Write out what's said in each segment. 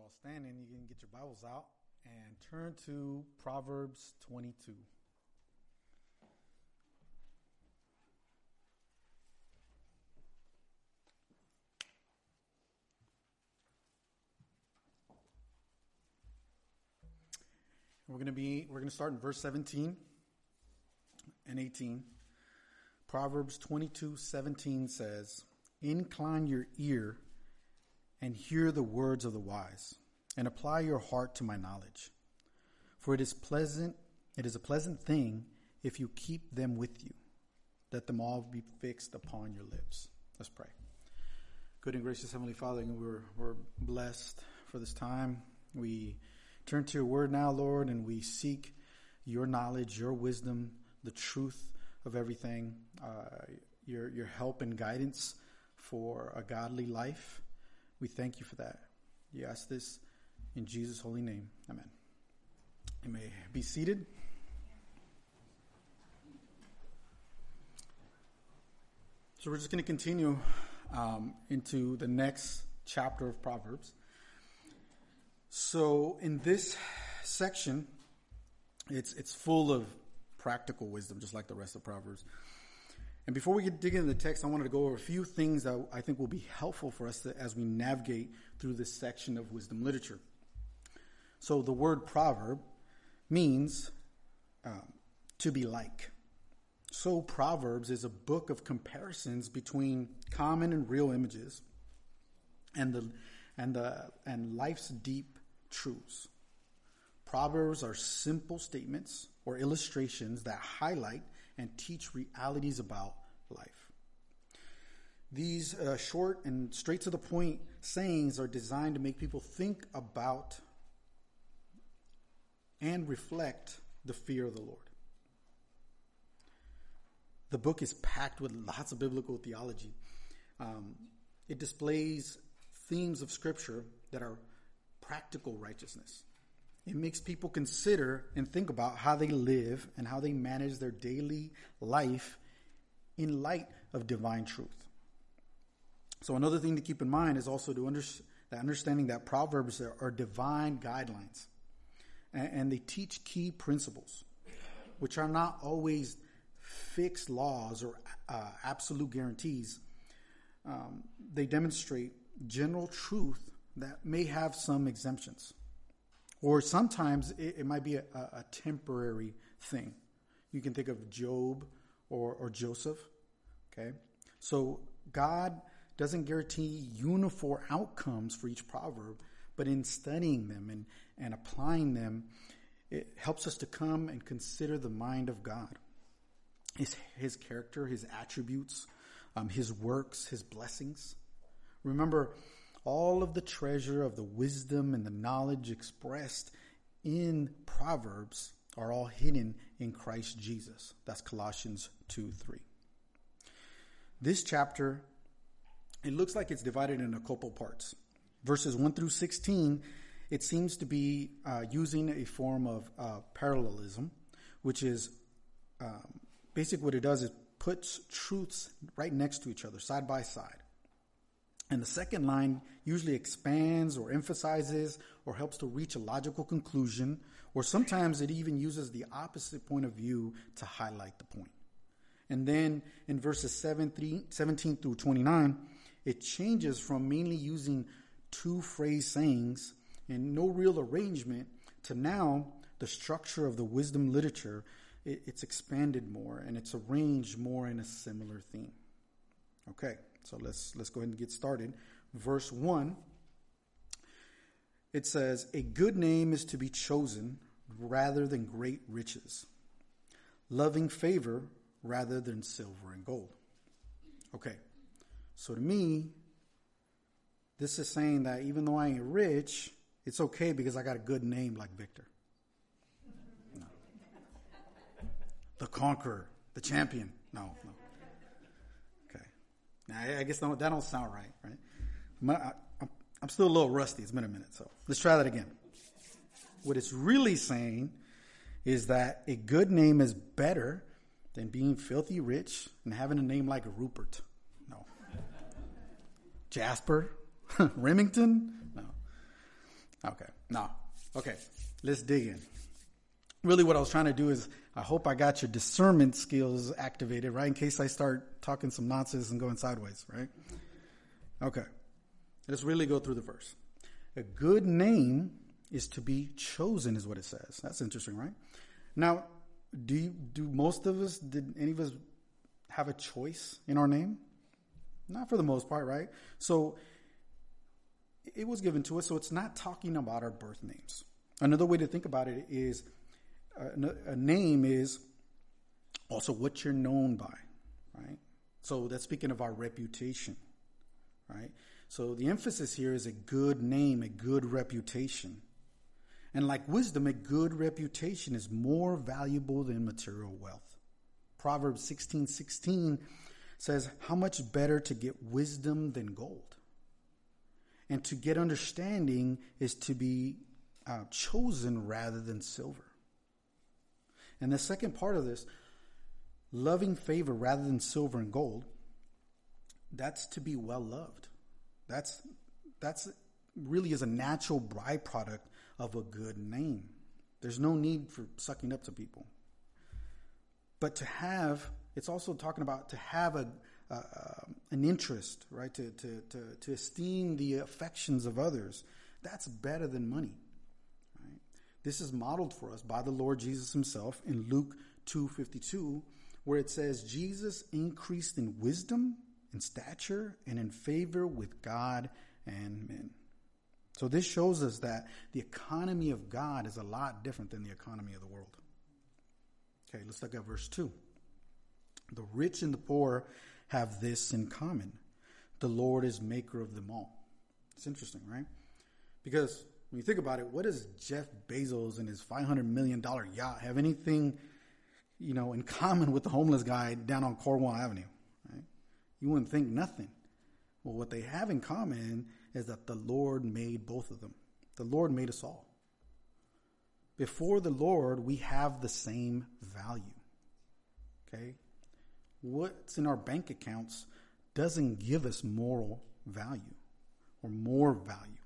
all standing, you can get your Bibles out and turn to Proverbs 22. We're going to start in verse 17 and 18. Proverbs 22:17 says, "Incline your ear and hear the words of the wise, and apply your heart to my knowledge. For it is a pleasant thing if you keep them with you. Let them all be fixed upon your lips." Let's pray. Good and gracious Heavenly Father, we're blessed for this time. We turn to your word now, Lord, and we seek your knowledge, your wisdom, the truth of everything, your help and guidance for a godly life. We thank you for that. We ask this in Jesus' holy name. Amen. You may be seated. So we're just going to continue into the next chapter of Proverbs. So in this section, it's full of practical wisdom, just like the rest of Proverbs. And before we dig into the text, I wanted to go over a few things that I think will be helpful for us as we navigate through this section of wisdom literature. So the word proverb means to be like. So Proverbs is a book of comparisons between common and real images and life's deep truths. Proverbs are simple statements or illustrations that highlight and teach realities about life. These short and straight to the point sayings are designed to make people think about and reflect the fear of the Lord. The book is packed with lots of biblical theology. It displays themes of Scripture that are practical righteousness. It makes people consider and think about how they live and how they manage their daily life in light of divine truth. So another thing to keep in mind is also understanding that Proverbs are divine guidelines. And they teach key principles, which are not always fixed laws or absolute guarantees. They demonstrate general truth that may have some exemptions. Or sometimes it might be a temporary thing. You can think of Job or Joseph. Okay, so God doesn't guarantee uniform outcomes for each proverb, but in studying them and applying them, it helps us to come and consider the mind of God, His character, His attributes, His works, His blessings. Remember, all of the treasure of the wisdom and the knowledge expressed in Proverbs are all hidden in Christ Jesus. That's Colossians 2:3. This chapter, it looks like it's divided into a couple parts. Verses 1 through 16, it seems to be using a form of parallelism, which is basically what it does is puts truths right next to each other, side by side. And the second line usually expands or emphasizes or helps to reach a logical conclusion, or sometimes it even uses the opposite point of view to highlight the point. And then in verses 17 through 29, it changes from mainly using two phrase sayings and no real arrangement to now the structure of the wisdom literature. It's expanded more and it's arranged more in a similar theme. Okay, so let's go ahead and get started. Verse 1, it says, "A good name is to be chosen rather than great riches, loving favor rather than silver and gold." Okay, so to me, this is saying that even though I ain't rich, it's okay because I got a good name like Victor. No. The conqueror, the champion. No. Okay. Now, I guess that don't sound right? I'm still a little rusty. It's been a minute, so let's try that again. What it's really saying is that a good name is better than being filthy rich and having a name like Rupert. No. Jasper? Remington? No. Okay. No. Okay. Let's dig in. Really what I was trying to do is I hope I got your discernment skills activated, right? In case I start talking some nonsense and going sideways, right? Okay. Let's really go through the verse. A good name is to be chosen is what it says. That's interesting, right? Now, do most of us, did any of us have a choice in our name? Not for the most part, right? So it was given to us, so it's not talking about our birth names. Another way to think about it is a name is also what you're known by, right? So that's speaking of our reputation, right? So the emphasis here is a good name, a good reputation. And like wisdom, a good reputation is more valuable than material wealth. Proverbs 16:16 says, how much better to get wisdom than gold. And to get understanding is to be chosen rather than silver. And the second part of this, loving favor rather than silver and gold, that's to be well loved. That's really is a natural byproduct of a good name. There's no need for sucking up to people. But to have, it's also talking about to have an interest, right? To esteem the affections of others. That's better than money. Right? This is modeled for us by the Lord Jesus himself in Luke 2:52, where it says, Jesus increased in wisdom, in stature, and in favor with God and men. So this shows us that the economy of God is a lot different than the economy of the world. Okay, let's look at verse 2. The rich and the poor have this in common. The Lord is maker of them all. It's interesting, right? Because when you think about it, what does Jeff Bezos and his $500 million yacht have anything, in common with the homeless guy down on Cornwall Avenue, right? You wouldn't think nothing. Well, what they have in common is that the Lord made both of them. The Lord made us all. Before the Lord, we have the same value. Okay? What's in our bank accounts doesn't give us moral value or more value.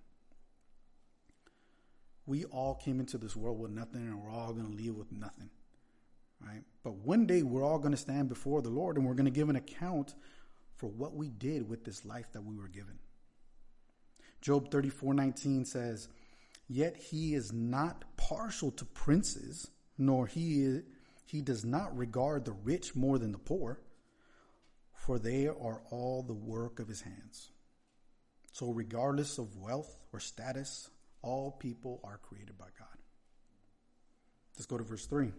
We all came into this world with nothing, and we're all going to leave with nothing. Right? But one day we're all going to stand before the Lord, and we're going to give an account for what we did with this life that we were given. Job 34:19 says, yet he is not partial to princes, nor he does not regard the rich more than the poor, for they are all the work of his hands. So regardless of wealth or status, all people are created by God. Let's go to verse 3.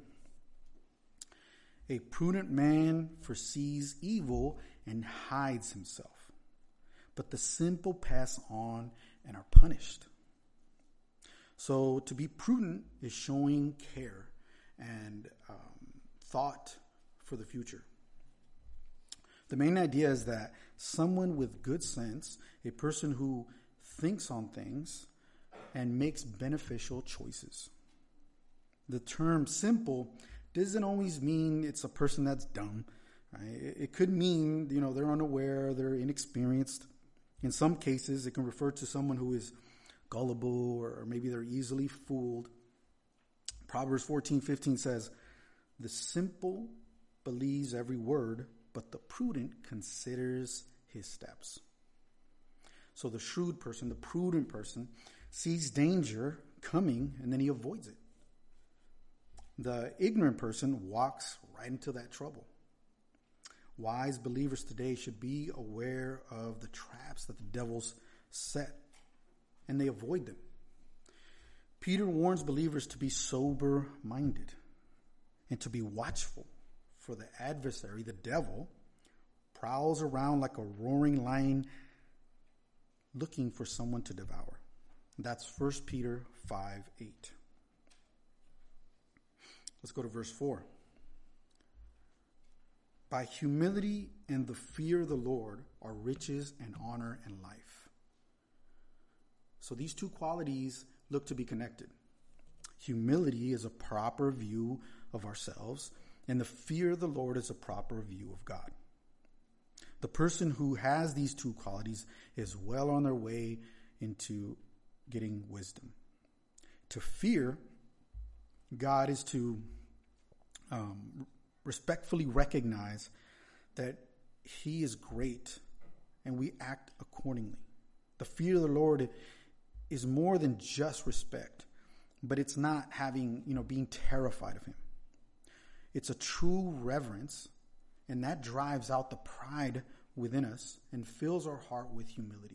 A prudent man foresees evil and hides himself, but the simple pass on and are punished. So to be prudent is showing care and thought for the future. The main idea is that someone with good sense, a person who thinks on things and makes beneficial choices. The term simple doesn't always mean it's a person that's dumb. Right? It could mean, they're unaware, they're inexperienced. In some cases, it can refer to someone who is gullible or maybe they're easily fooled. Proverbs 14:15 says, the simple believes every word, but the prudent considers his steps. So the shrewd person, the prudent person, sees danger coming and then he avoids it. The ignorant person walks right into that trouble. Wise believers today should be aware of the traps that the devil's set, and they avoid them. Peter warns believers to be sober-minded and to be watchful, for the adversary, the devil, prowls around like a roaring lion looking for someone to devour. That's 1 Peter 5:8. Let's go to verse 4. By humility and the fear of the Lord are riches and honor and life. So these two qualities look to be connected. Humility is a proper view of ourselves, and the fear of the Lord is a proper view of God. The person who has these two qualities is well on their way into getting wisdom. To fear God is to respectfully recognize that He is great and we act accordingly. The fear of the Lord is more than just respect, but it's not being terrified of Him. It's a true reverence, and that drives out the pride within us and fills our heart with humility.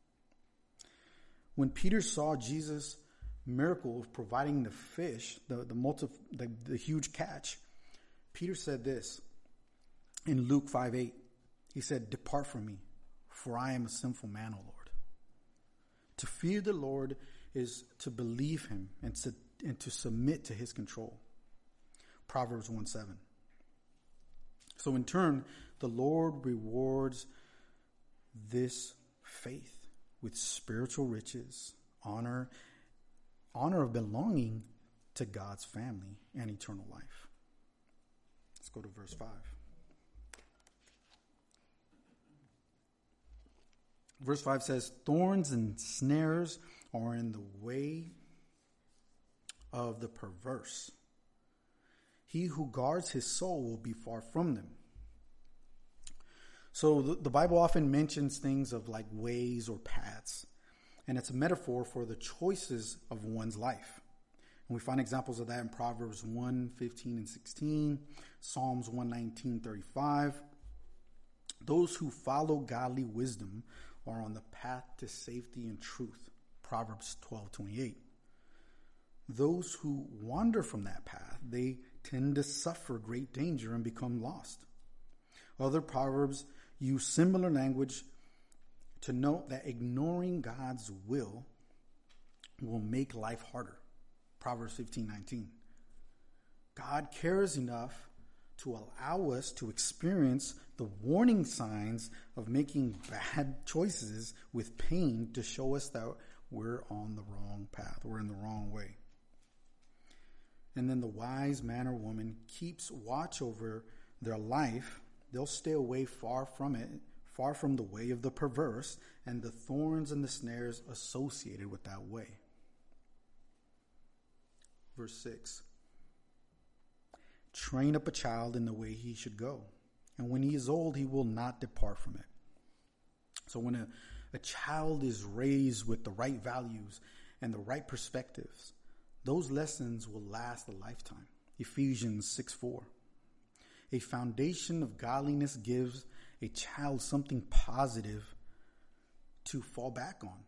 When Peter saw Jesus' miracle of providing the fish, the huge catch, Peter said this in Luke 5:8. He said, "Depart from me, for I am a sinful man, O Lord." To fear the Lord is to believe Him and to submit to His control. Proverbs 1:7. So in turn, the Lord rewards this faith with spiritual riches, honor of belonging to God's family and eternal life. Let's go to verse 5. Verse 5 says, "Thorns and snares are in the way of the perverse. He who guards his soul will be far from them." So the Bible often mentions things of like ways or paths, and it's a metaphor for the choices of one's life. And we find examples of that in Proverbs 1:15 and 16, Psalms 119:35. Those who follow godly wisdom are on the path to safety and truth, Proverbs 12:28. Those who wander from that path, they tend to suffer great danger and become lost. Other proverbs use similar language to note that ignoring God's will make life harder, Proverbs 15:19. God cares enough to allow us to experience the warning signs of making bad choices with pain to show us that we're on the wrong path, we're in the wrong way. And then the wise man or woman keeps watch over their life. They'll stay away far from it, far from the way of the perverse and the thorns and the snares associated with that way. Verse 6. "Train up a child in the way he should go, and when he is old, he will not depart from it." So when a child is raised with the right values and the right perspectives, those lessons will last a lifetime. Ephesians 6:4. A foundation of godliness gives a child something positive to fall back on.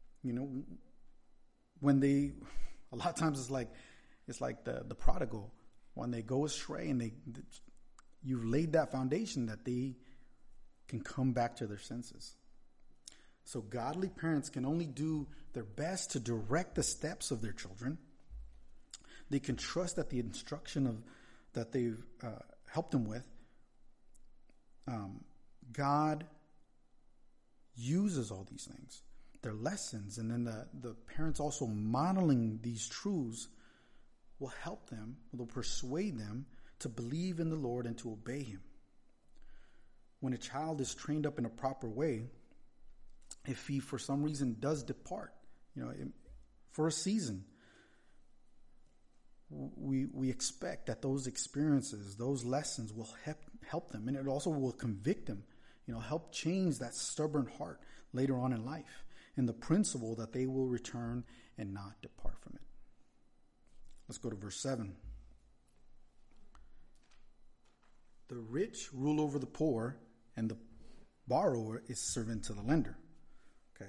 When a lot of times it's like the prodigal, when they go astray and you've laid that foundation that they can come back to their senses. So godly parents can only do their best to direct the steps of their children. They can trust that the instruction that they've helped them with, God uses all these things. They're lessons, and then the parents also modeling these truths will help them, will persuade them to believe in the Lord and to obey Him. When a child is trained up in a proper way, if he for some reason does depart, for a season, we expect that those experiences, those lessons will help them, and it also will convict them, help change that stubborn heart later on in life, and the principle that they will return and not depart from it. Let's go to verse 7. "The rich rule over the poor, and the borrower is servant to the lender." Okay.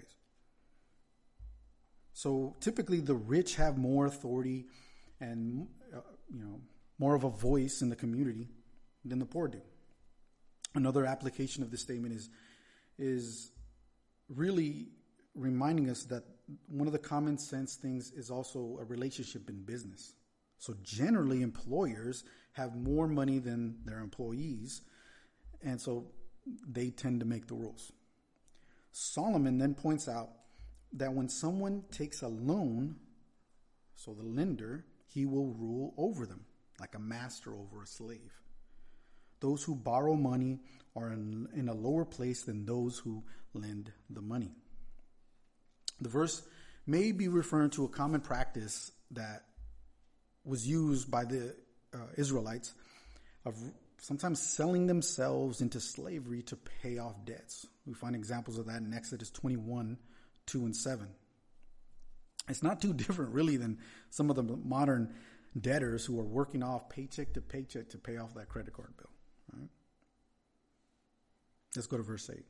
So typically the rich have more authority and more of a voice in the community than the poor do. Another application of this statement is really reminding us that one of the common sense things is also a relationship in business. So generally employers have more money than their employees, and so they tend to make the rules. Solomon then points out that when someone takes a loan, so the lender, he will rule over them like a master over a slave. Those who borrow money are in a lower place than those who lend the money. The verse may be referring to a common practice that was used by the Israelites of sometimes selling themselves into slavery to pay off debts. We find examples of that in Exodus 21, 2 and 7. It's not too different really than some of the modern debtors who are working off paycheck to paycheck to pay off that credit card bill. Right? Let's go to verse 8.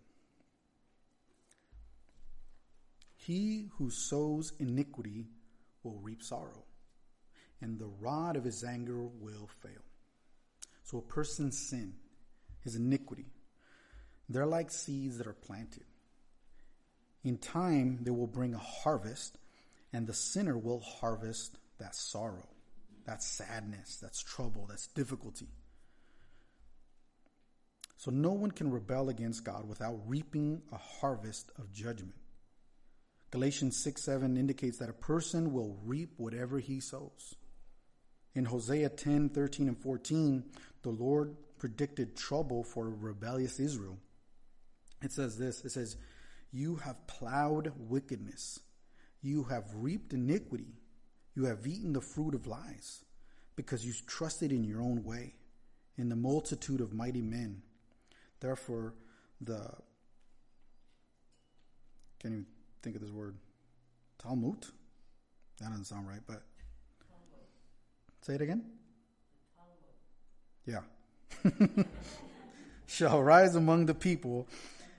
He who sows iniquity will reap sorrow, and the rod of his anger will fail. So a person's sin, his iniquity, they're like seeds that are planted. In time, they will bring a harvest, and the sinner will harvest that sorrow, that sadness, that's trouble, that's difficulty. So no one can rebel against God without reaping a harvest of judgment. Galatians 6:7 indicates that a person will reap whatever he sows. In Hosea 10:13 and 14, the Lord predicted trouble for rebellious Israel. It says this, it says, "You have plowed wickedness. You have reaped iniquity. You have eaten the fruit of lies, because you trusted in your own way, in the multitude of mighty men. Therefore, can't even think of this word, Talmud? That doesn't sound right, but say it again. Yeah. Shall rise among the people,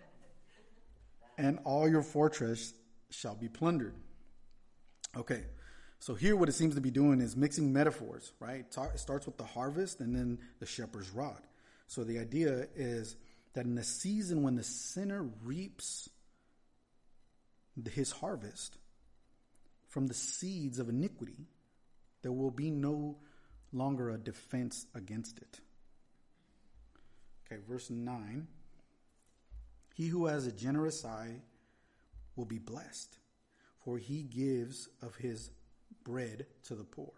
and all your fortress shall be plundered." Okay, so here what it seems to be doing is mixing metaphors, right? It starts with the harvest and then the shepherd's rod. So the idea is that in the season when the sinner reaps his harvest from the seeds of iniquity, there will be no longer a defense against it. Okay, verse 9. He who has a generous eye will be blessed, for he gives of his bread to the poor.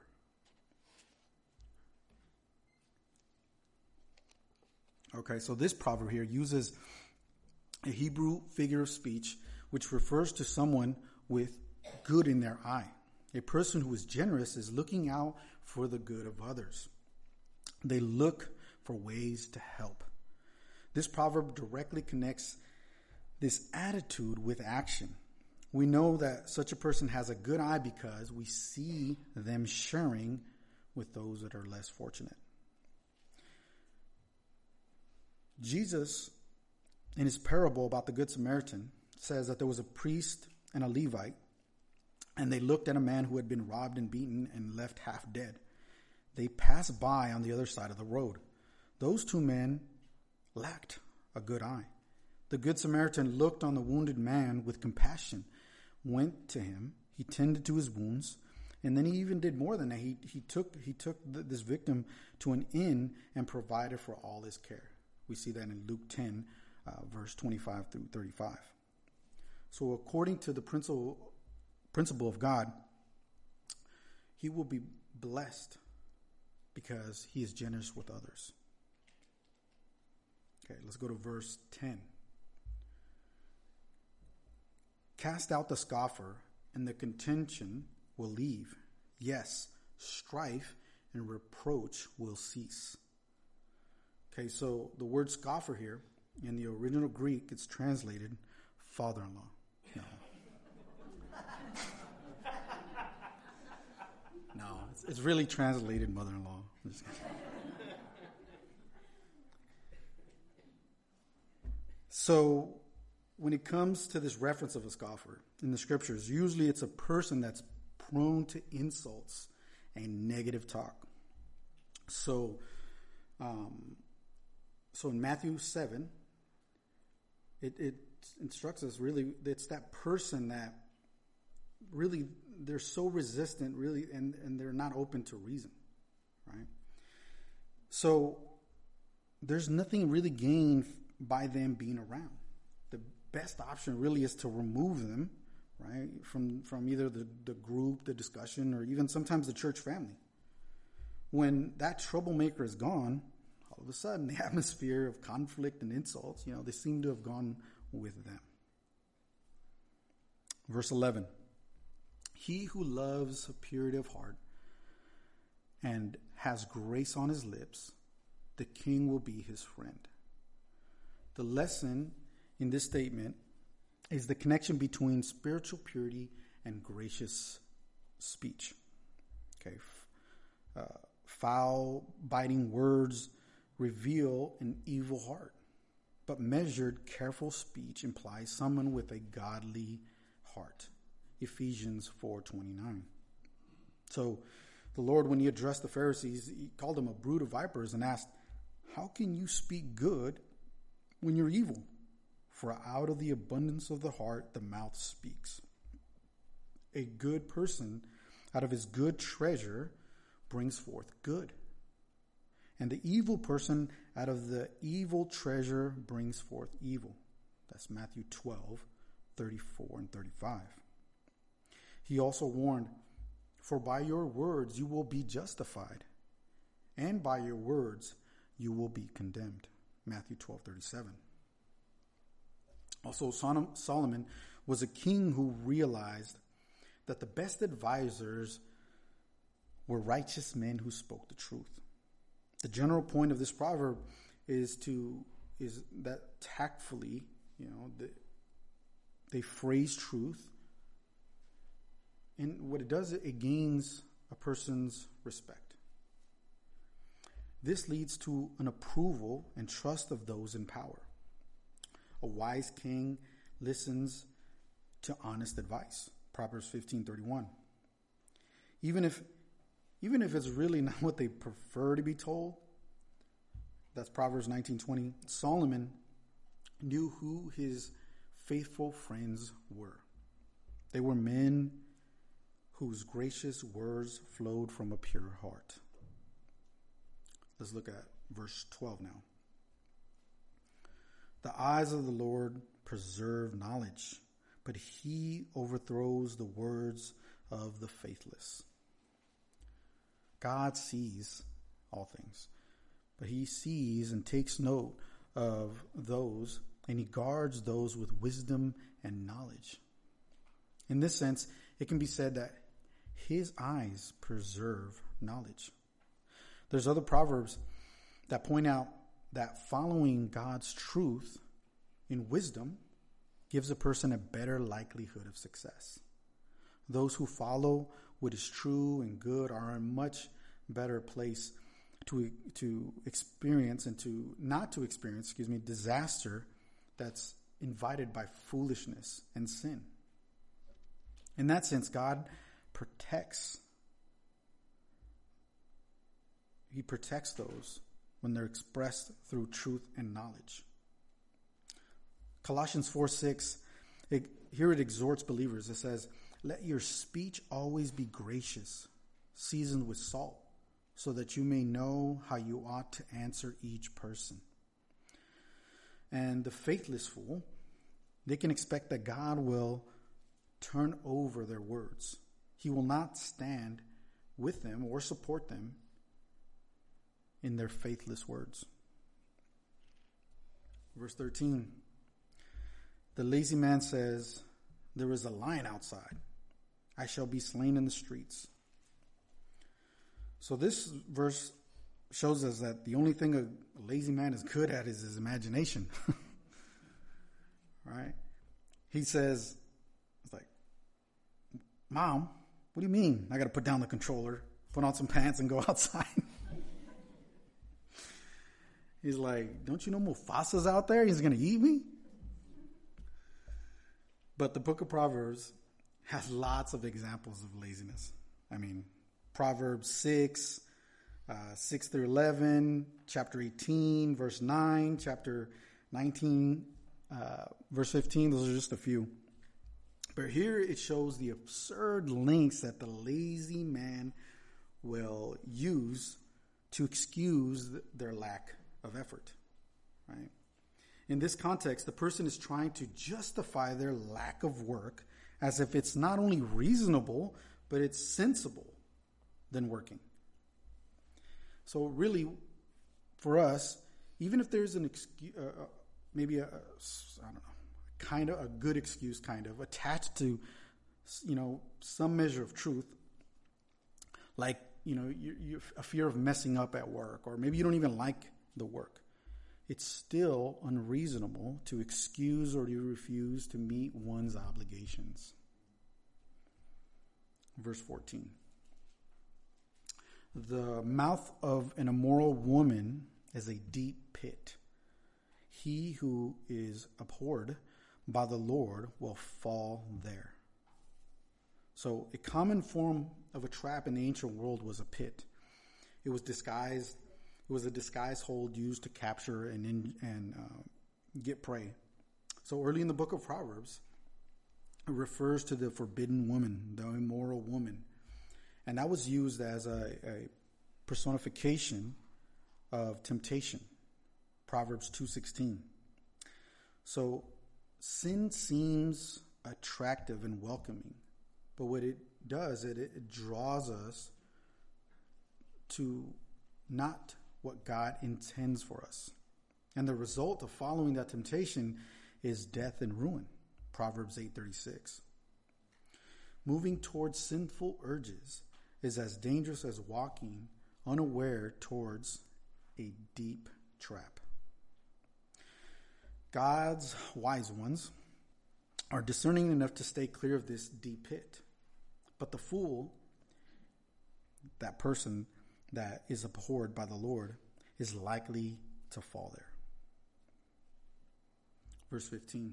Okay, so this proverb here uses a Hebrew figure of speech which refers to someone with good in their eye. A person who is generous is looking out for the good of others. They look for ways to help. This proverb directly connects this attitude with action. We know that such a person has a good eye because we see them sharing with those that are less fortunate. Jesus, in his parable about the Good Samaritan, says that there was a priest and a Levite, and they looked at a man who had been robbed and beaten and left half dead. They passed by on the other side of the road. Those two men lacked a good eye. The Good Samaritan looked on the wounded man with compassion, went to him, he tended to his wounds, and then he even did more than that. He took this victim to an inn and provided for all his care. We see that in Luke 10, verse 25 through 35. So according to the principle of God, he will be blessed because he is generous with others. Okay, let's go to verse 10. Cast out the scoffer, and the contention will leave. Yes, strife and reproach will cease. Okay, so the word scoffer here, in the original Greek, it's translated father-in-law. No, it's really translated mother-in-law. So when it comes to this reference of a scoffer in the scriptures, usually it's a person that's prone to insults and negative talk. So in Matthew 7, it instructs us really, it's that person that really, they're so resistant, really, and they're not open to reason, right? So there's nothing really gained by them being around. The best option really is to remove them, right, from either the group, the discussion, or even sometimes the church family. When that troublemaker is gone, all of a sudden the atmosphere of conflict and insults, they seem to have gone with them. Verse 11. He who loves a purity of heart and has grace on his lips, the king will be his friend. The lesson in this statement is the connection between spiritual purity and gracious speech. Okay, foul, biting words reveal an evil heart, but measured, careful speech implies someone with a godly heart. Ephesians 4:29. So the Lord, when he addressed the Pharisees, he called them a brood of vipers and asked, "How can you speak good when you're evil? For out of the abundance of the heart, the mouth speaks." A good person, out of his good treasure, brings forth good. And the evil person, out of the evil treasure, brings forth evil. That's Matthew 12:34 and 35. He also warned, "For by your words you will be justified, and by your words you will be condemned." Matthew 12:37. Also, Solomon was a king who realized that the best advisors were righteous men who spoke the truth. The general point of this proverb is that tactfully, they phrase truth, and what it does, it gains a person's respect. This leads to an approval and trust of those in power. A wise king listens to honest advice. Proverbs 15:31. Even if it's really not what they prefer to be told, that's Proverbs 19:20. Solomon knew who his faithful friends were. They were men whose gracious words flowed from a pure heart. Let's look at verse 12 now. The eyes of the Lord preserve knowledge, but he overthrows the words of the faithless. God sees all things, but he sees and takes note of those, and he guards those with wisdom and knowledge. In this sense, it can be said that his eyes preserve knowledge. There's other proverbs that point out that following God's truth in wisdom gives a person a better likelihood of success. Those who follow what is true and good are in a much better place to experience and to not to experience, disaster that's invited by foolishness and sin. In that sense, God protects. He protects those when they're expressed through truth and knowledge. Colossians 4:6, here it exhorts believers. It says, "Let your speech always be gracious, seasoned with salt, so that you may know how you ought to answer each person." And the faithless fool, they can expect that God will turn over their words. He will not stand with them or support them in their faithless words. Verse 13, the lazy man says, "There is a lion outside. I shall be slain in the streets." So this verse shows us that the only thing a lazy man is good at is his imagination. Right? He says, it's like, "Mom, what do you mean? I got to put down the controller, put on some pants, and go outside." He's like, "Don't you know Mufasa's out there? He's going to eat me?" But the book of Proverbs has lots of examples of laziness. I mean, Proverbs 6 through 11, chapter 18, verse 9, chapter 19, verse 15. Those are just a few. But here it shows the absurd lengths that the lazy man will use to excuse their lack of effort, right? In this context, the person is trying to justify their lack of work as if it's not only reasonable, but it's sensible than working. So really, for us, even if there's an excuse, maybe a good excuse attached to some measure of truth, like, you a fear of messing up at work, or maybe you don't even like the work, it's still unreasonable to excuse or to refuse to meet one's obligations. Verse 14. The mouth of an immoral woman is a deep pit. He who is abhorred by the Lord will fall there. So a common form of a trap in the ancient world was a pit. It was a disguised hold used to capture and get prey. So early in the book of Proverbs, it refers to the forbidden woman, the immoral woman. And that was used as a personification of temptation. Proverbs 2:16. So sin seems attractive and welcoming, but what it does, it draws us to not what God intends for us. And the result of following that temptation is death and ruin. Proverbs 8:36. Moving towards sinful urges is as dangerous as walking unaware towards a deep trap. God's wise ones are discerning enough to stay clear of this deep pit. But the fool, that person that is abhorred by the Lord, is likely to fall there. Verse 15.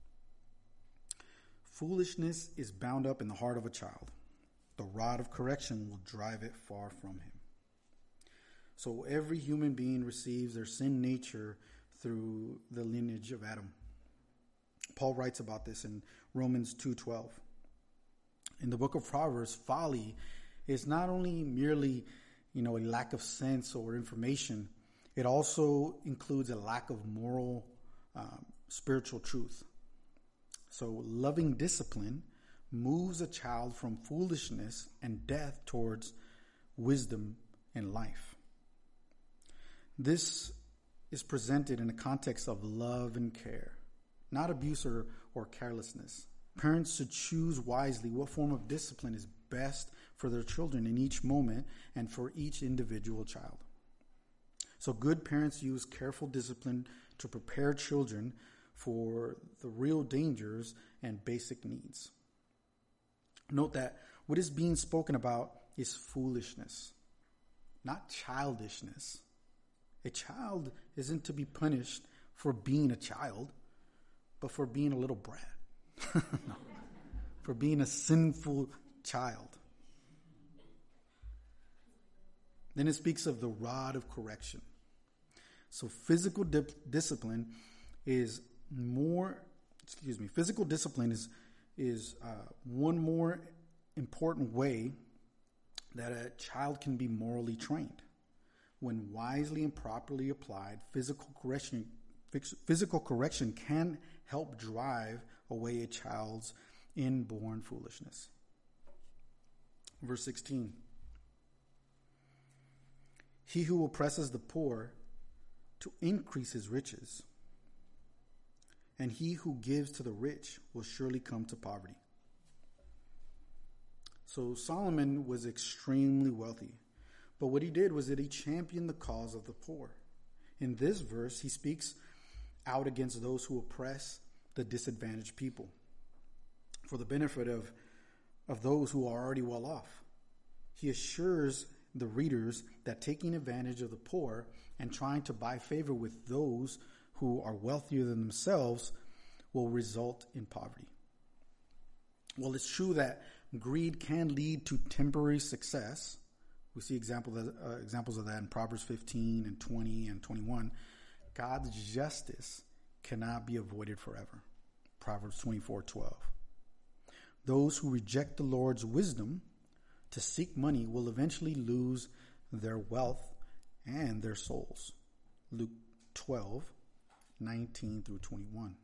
Foolishness is bound up in the heart of a child. The rod of correction will drive it far from him. So every human being receives their sin nature through the lineage of Adam. Paul writes about this in Romans 2:12. In the book of Proverbs, folly is not only merely, a lack of sense or information. It also includes a lack of moral, spiritual truth. So loving discipline moves a child from foolishness and death towards wisdom and life. This is presented in a context of love and care, not abuse or carelessness. Parents should choose wisely what form of discipline is best for their children in each moment and for each individual child. So good parents use careful discipline to prepare children for the real dangers and basic needs. Note that what is being spoken about is foolishness, not childishness. A child isn't to be punished for being a child, but for being a little brat. No, for being a sinful child. Then it speaks of the rod of correction. So physical discipline is physical discipline is one more important way that a child can be morally trained. When wisely and properly applied, physical correction can help drive away a child's inborn foolishness. Verse 16. He who oppresses the poor to increase his riches, and he who gives to the rich will surely come to poverty. So Solomon was extremely wealthy, but what he did was that he championed the cause of the poor. In this verse, he speaks out against those who oppress the disadvantaged people for the benefit of those who are already well off. He assures the readers that taking advantage of the poor and trying to buy favor with those who are wealthier than themselves will result in poverty. Well, it's true that greed can lead to temporary success. We see examples of that in Proverbs 15 and 20 and 21. God's justice cannot be avoided forever. Proverbs 24:12. Those who reject the Lord's wisdom to seek money will eventually lose their wealth and their souls. Luke 12:19 through 21.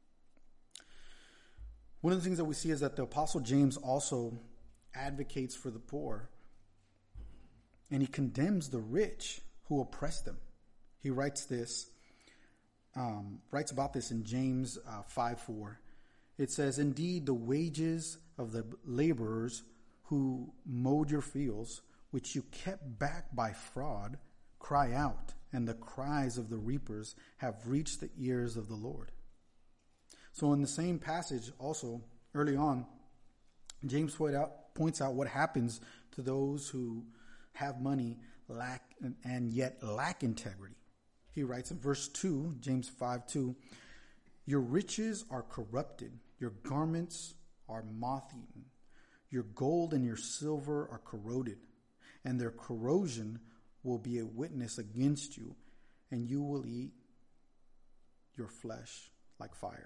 One of the things that we see is that the Apostle James also advocates for the poor, and he condemns the rich who oppress them. He writes about this in James 5:4. It says, indeed, the wages of the laborers who mowed your fields, which you kept back by fraud, cry out, and the cries of the reapers have reached the ears of the Lord. So in the same passage also, early on, James points out what happens to those who have money and yet lack integrity. He writes in verse 2, James 5:2, your riches are corrupted, your garments are moth-eaten, your gold and your silver are corroded, and their corrosion will be a witness against you, and you will eat your flesh like fire.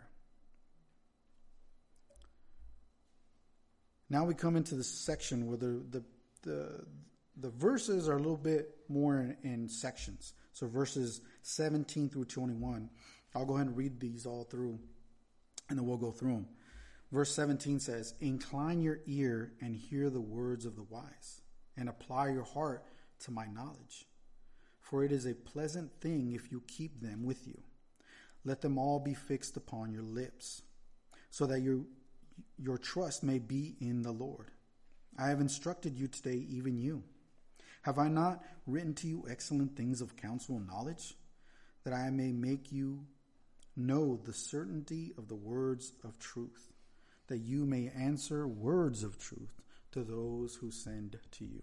Now we come into the section where the verses are a little bit more in sections. So verses 17 through 21. I'll go ahead and read these all through, and then we'll go through them. Verse 17 says, incline your ear and hear the words of the wise, and apply your heart to my knowledge. For it is a pleasant thing if you keep them with you. Let them all be fixed upon your lips, so that your trust may be in the Lord. I have instructed you today, even you. Have I not written to you excellent things of counsel and knowledge, that I may make you know the certainty of the words of truth, that you may answer words of truth to those who send to you?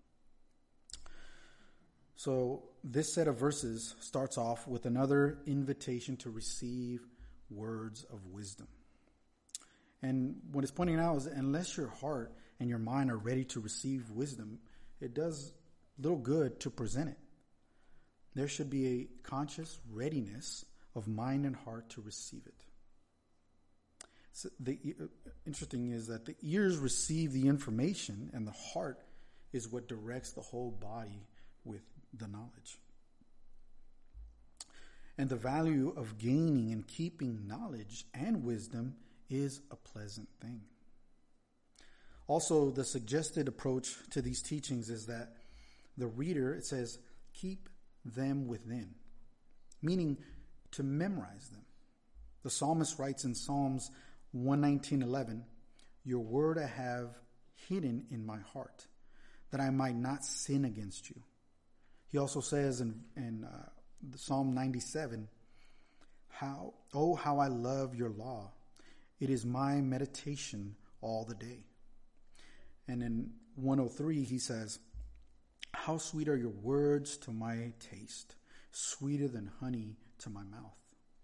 So this set of verses starts off with another invitation to receive words of wisdom. And what it's pointing out is, unless your heart and your mind are ready to receive wisdom, it does little good to present it. There should be a conscious readiness of mind and heart to receive it. So interesting is that the ears receive the information, and the heart is what directs the whole body with the knowledge. And the value of gaining and keeping knowledge and wisdom is a pleasant thing. Also, the suggested approach to these teachings is that the reader, it says, keep them within, meaning to memorize them. The psalmist writes in Psalms 119:11, your word I have hidden in my heart, that I might not sin against you. He also says in Psalm 97, how I love your law. It is my meditation all the day. And in 103, he says, how sweet are your words to my taste, sweeter than honey to my mouth.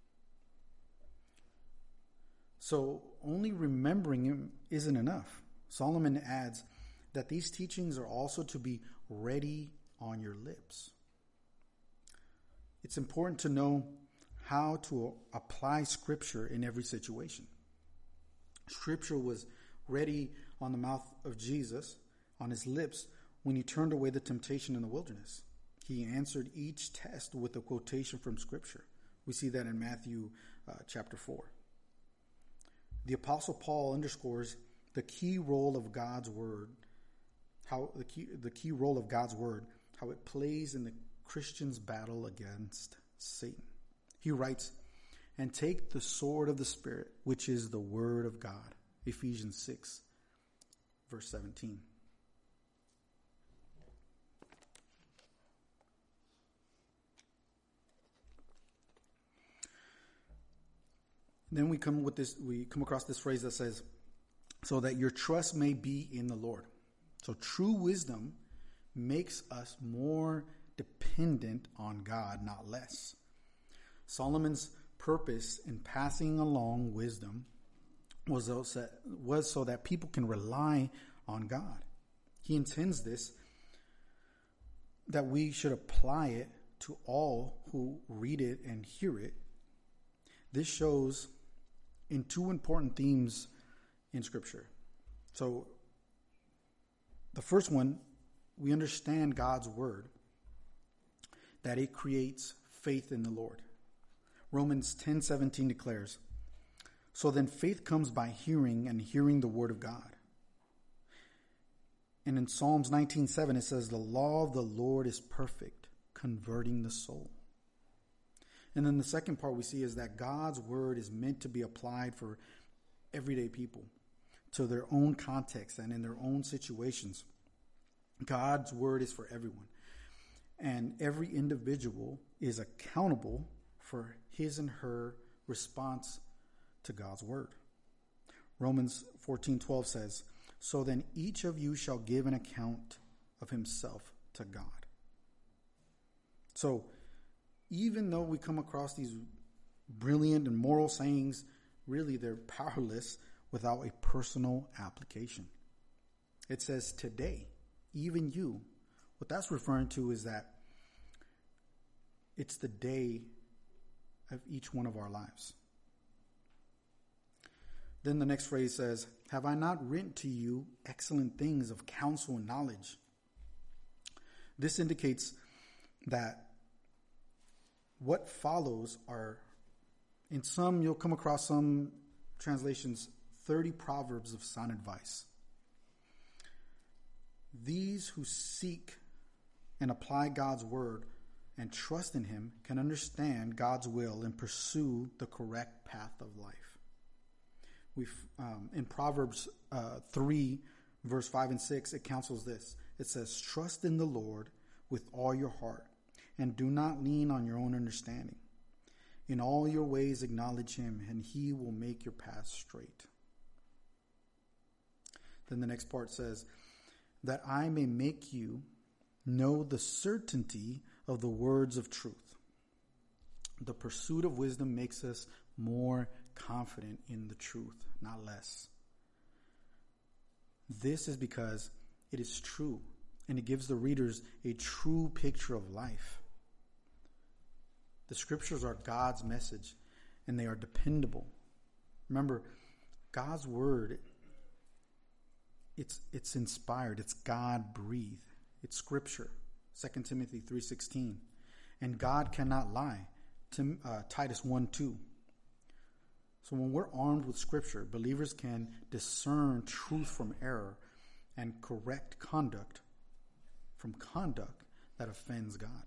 So only remembering him isn't enough. Solomon adds that these teachings are also to be ready on your lips. It's important to know how to apply Scripture in every situation. Scripture was ready on the mouth of Jesus, on his lips, when he turned away the temptation in the wilderness. He answered each test with a quotation from Scripture. We see that in Matthew chapter 4. The Apostle Paul underscores the key role of God's Word, how the key role of God's Word, how it plays in the Christian's battle against Satan. He writes, and take the sword of the Spirit, which is the Word of God. Ephesians 6, verse 17. Then we come across this phrase that says, so that your trust may be in the Lord. So true wisdom makes us more dependent on God, not less. Solomon's purpose in passing along wisdom was so that people can rely on God. He intends this, that we should apply it to all who read it and hear it. This shows in two important themes in Scripture. So the first one, we understand God's Word, that it creates faith in the Lord. Romans 10:17 declares, so then faith comes by hearing, and hearing the Word of God. And in Psalms 19:7 it says, the law of the Lord is perfect, converting the soul. And then the second part we see is that God's Word is meant to be applied for everyday people to their own context and in their own situations. God's word is for everyone. And every individual is accountable for his and her response to God's word. Romans 14:12 says, "So then each of you shall give an account of himself to God." So even though we come across these brilliant and moral sayings, really they're powerless without a personal application. It says today, even you. What that's referring to is that it's the day of each one of our lives. Then the next phrase says, "Have I not written to you excellent things of counsel and knowledge?" This indicates that what follows are, in some, you'll come across some translations, 30 proverbs of sound advice. These who seek and apply God's word and trust in him can understand God's will and pursue the correct path of life. In Proverbs 3, verse 5 and 6, it counsels this. It says, "Trust in the Lord with all your heart, and do not lean on your own understanding. In all your ways acknowledge him, and he will make your path straight." Then the next part says, "That I may make you know the certainty of the words of truth." The pursuit of wisdom makes us more confident in the truth, not less. This is because it is true, and it gives the readers a true picture of life. The scriptures are God's message, and they are dependable. Remember, God's word, it's inspired, it's God-breathed, it's scripture. 2 Timothy 3:16. And God cannot lie. Titus 1:2. So when we're armed with scripture, believers can discern truth from error and correct conduct from conduct that offends God.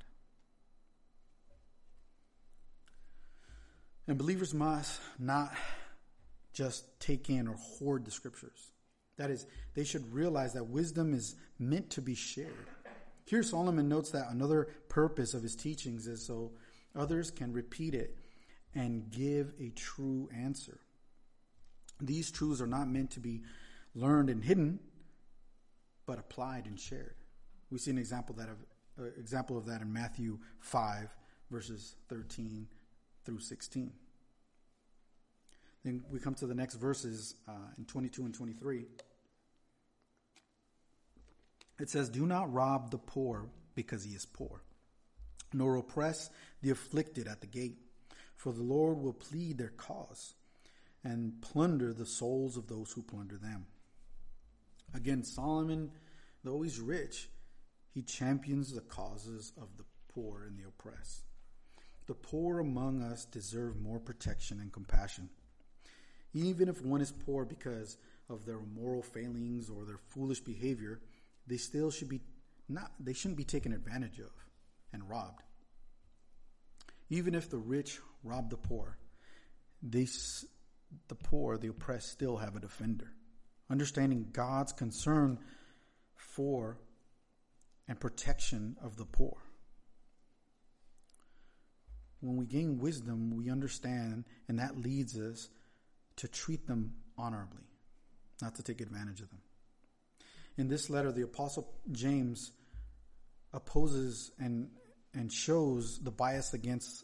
And believers must not just take in or hoard the scriptures. That is, they should realize that wisdom is meant to be shared. Here Solomon notes that another purpose of his teachings is so others can repeat it and give a true answer. These truths are not meant to be learned and hidden, but applied and shared. We see an example of that in Matthew 5, verses 13 through 16. Then we come to the next verses in 22 and 23. It says, "Do not rob the poor because he is poor, nor oppress the afflicted at the gate. For the Lord will plead their cause and plunder the souls of those who plunder them." Again, Solomon, though he's rich, he champions the causes of the poor and the oppressed. The poor among us deserve more protection and compassion. Even if one is poor because of their moral failings or their foolish behavior, they still shouldn't be taken advantage of and robbed. Even if the rich rob the poor, the oppressed still have a defender. Understanding God's concern for and protection of the poor. When we gain wisdom, we understand, and that leads us to treat them honorably, not to take advantage of them. In this letter, the Apostle James opposes and shows the bias against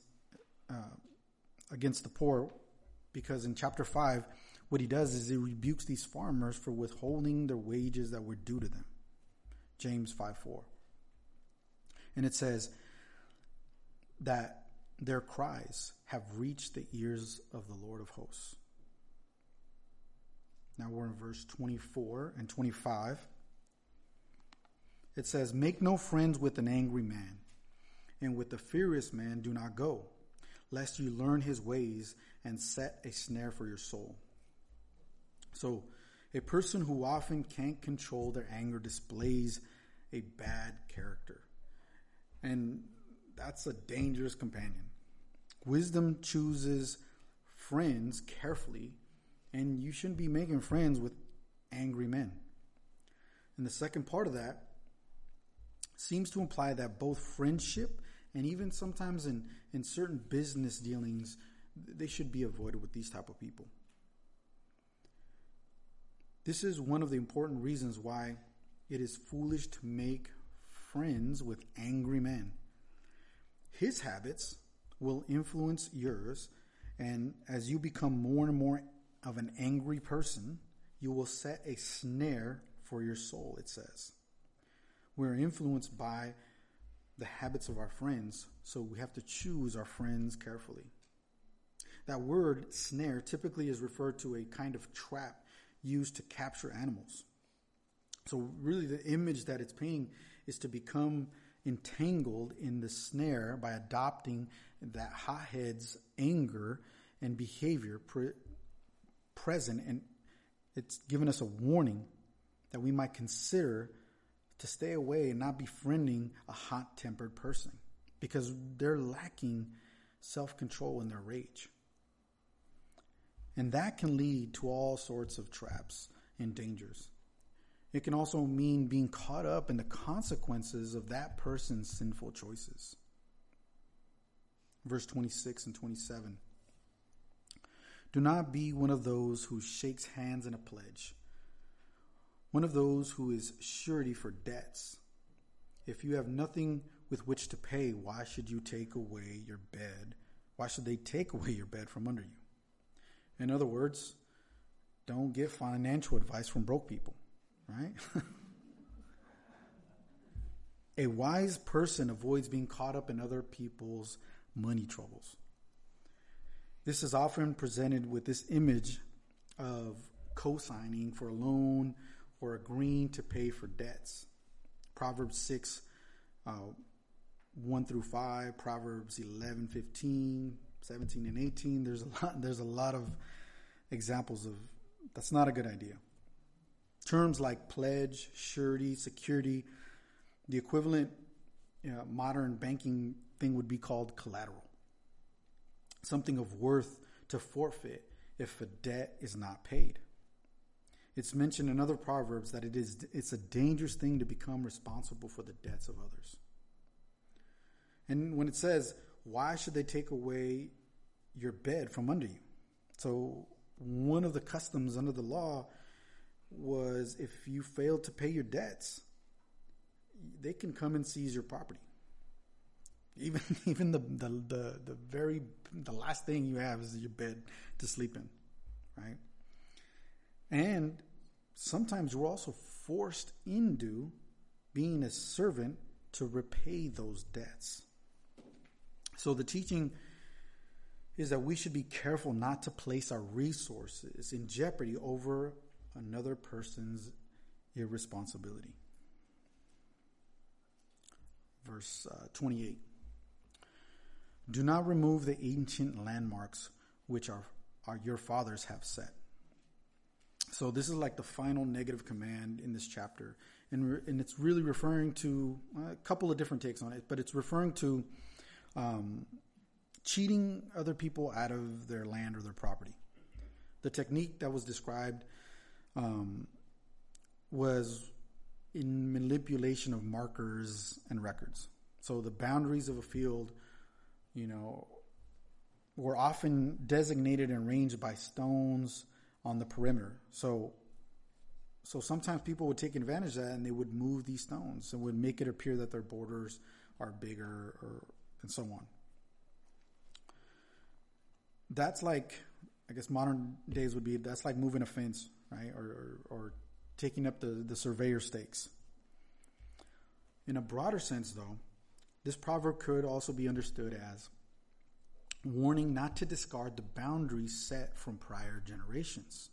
the poor, because in chapter 5, what he does is he rebukes these farmers for withholding their wages that were due to them. James 5:4. And it says that their cries have reached the ears of the Lord of hosts. Now we're in verse 24 and 25. It says, "Make no friends with an angry man, and with the furious man do not go, lest you learn his ways and set a snare for your soul." So, a person who often can't control their anger displays a bad character. And that's a dangerous companion. Wisdom chooses friends carefully And you shouldn't be making friends with angry men. And the second part of that seems to imply that both friendship and even sometimes in certain business dealings, they should be avoided with these type of people. This is one of the important reasons why it is foolish to make friends with angry men. His habits will influence yours, and as you become more and more of an angry person, you will set a snare for your soul, it says. We're influenced by the habits of our friends, so we have to choose our friends carefully. That word, snare, typically is referred to a kind of trap used to capture animals. So really the image that it's painting is to become entangled in the snare by adopting that hothead's anger and behavior present, and it's given us a warning that we might consider to stay away and not befriending a hot-tempered person because they're lacking self-control in their rage. And that can lead to all sorts of traps and dangers. It can also mean being caught up in the consequences of that person's sinful choices. Verse 26 and 27. Do not be one of those who shakes hands in a pledge, one of those who is surety for debts. If you have nothing with which to pay, why should you take away your bed? Why should they take away your bed from under you? In other words, don't get financial advice from broke people, right? A wise person avoids being caught up in other people's money troubles. This is often presented with this image of co-signing for a loan or agreeing to pay for debts. Proverbs 6, 1 through 5, Proverbs 11, 15, 17, and 18. There's a lot of examples of that's not a good idea. Terms like pledge, surety, security, the equivalent modern banking thing would be called collateral. Something of worth to forfeit if a debt is not paid. It's mentioned in other Proverbs that it's a dangerous thing to become responsible for the debts of others. And when it says, why should they take away your bed from under you? So one of the customs under the law was if you failed to pay your debts, they can come and seize your property. Even the last thing you have is your bed to sleep in, right? And sometimes you're also forced into being a servant to repay those debts. So the teaching is that we should be careful not to place our resources in jeopardy over another person's irresponsibility. Verse 28. Do not remove the ancient landmarks which your fathers have set. So this is like the final negative command in this chapter. And it's really referring to a couple of different takes on it, but it's referring to cheating other people out of their land or their property. The technique that was described was in manipulation of markers and records. So the boundaries of a field, were often designated and arranged by stones on the perimeter. So sometimes people would take advantage of that and they would move these stones and would make it appear that their borders are bigger and so on. That's like, I guess modern days would be, that's like moving a fence, right? Or taking up the surveyor stakes. In a broader sense, though, this proverb could also be understood as warning not to discard the boundaries set from prior generations.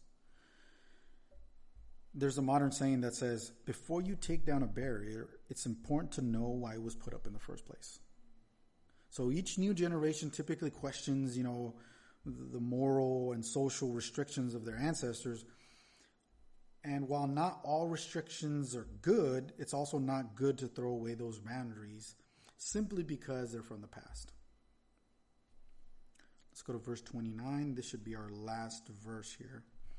There's a modern saying that says, before you take down a barrier, it's important to know why it was put up in the first place. So each new generation typically questions, the moral and social restrictions of their ancestors. And while not all restrictions are good, it's also not good to throw away those boundaries simply because they're from the past. Let's go to verse 29. This should be our last verse here.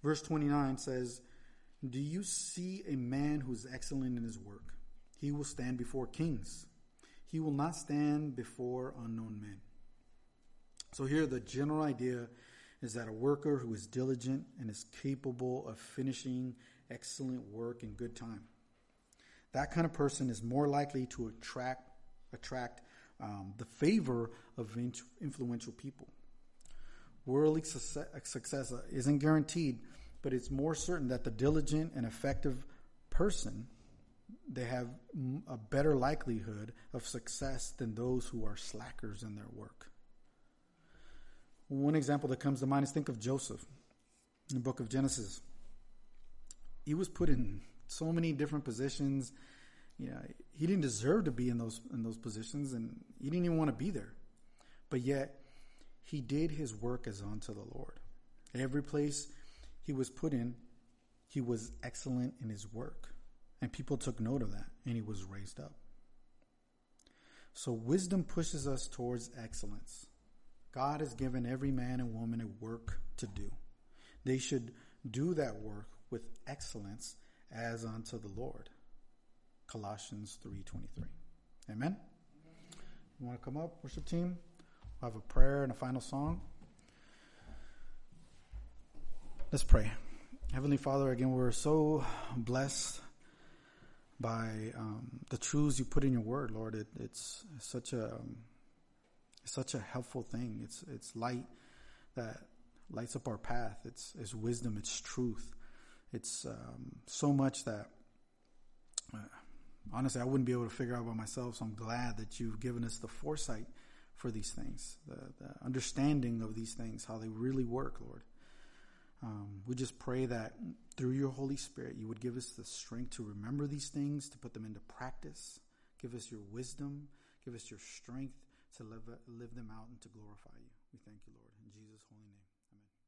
Verse 29 says, do you see a man who is excellent in his work? He will stand before kings. He will not stand before unknown men. So here the general idea is that a worker who is diligent and is capable of finishing excellent work in good time, that kind of person is more likely to attract the favor of influential people. Worldly success isn't guaranteed, but it's more certain that the diligent and effective person, they have a better likelihood of success than those who are slackers in their work. One example that comes to mind is think of Joseph in the book of Genesis. He was put in so many different positions. He didn't deserve to be in those positions, and he didn't even want to be there. But yet, he did his work as unto the Lord. Every place he was put in, he was excellent in his work. And people took note of that, and he was raised up. So wisdom pushes us towards excellence. God has given every man and woman a work to do. They should do that work with excellence as unto the Lord. Colossians 3:23. Amen? You want to come up, worship team? We'll have a prayer and a final song. Let's pray. Heavenly Father, again, we're so blessed by the truths you put in your word, Lord. It's such a helpful thing. It's light that lights up our path. It's wisdom. It's truth. It's so much that honestly I wouldn't be able to figure out by myself. So I'm glad that you've given us the foresight for these things, the understanding of these things, how they really work, Lord. We just pray that through your Holy Spirit, you would give us the strength to remember these things, to put them into practice. Give us your wisdom. Give us your strength to live them out and to glorify you. We thank you, Lord. In Jesus' holy name, amen.